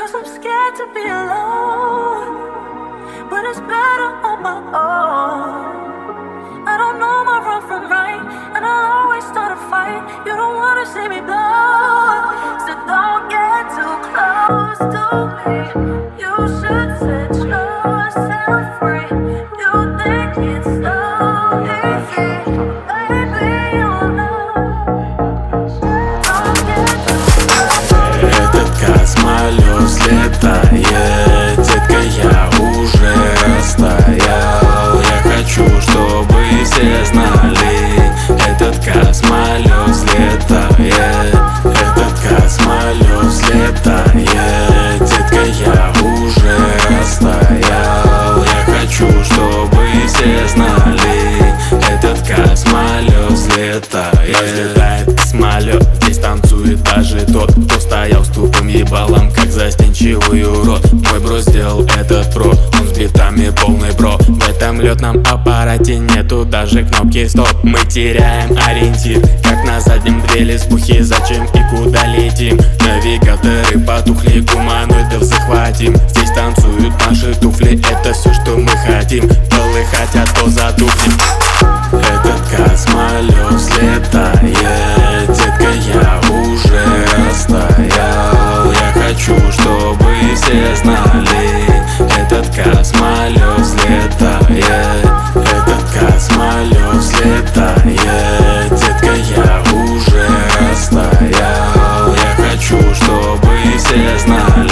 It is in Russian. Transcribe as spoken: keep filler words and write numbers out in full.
Cause I'm scared to be alone, but it's better on my own. I don't know my wrong from right, and I'll always start a fight. You don't wanna see me blow, so don't get too close to me. You should set yourself free. You think it's so easy, baby, you know. Don't get too close. Этот космолет взлетает, детка, я уже растаял. Я хочу, чтобы все знали, этот космолет взлетает. Этот космолет взлетает, детка, я уже растаял. Я хочу, чтобы все знали, этот космолет взлетает. Взлетает космолет, здесь танцует даже тот, кто стоял с тупым ебалом, как застенчивый урод. Мой бро сделал этот про, он с битами полный бро. В этом летном аппарате нету даже кнопки стоп. Мы теряем ориентир, как на заднем две леспухи. Зачем и куда летим? Навигаторы потухли, гуманоидов захватим. Здесь танцуют наши туфли, это все, что мы хотим. Полы хотят, то затухнем. Этот космолет взлетает, детка, я уже растаял. Я хочу, чтобы все знали, этот космолет взлетает. Этот космолет взлетает, детка, я уже растаял. Я хочу, чтобы все знали.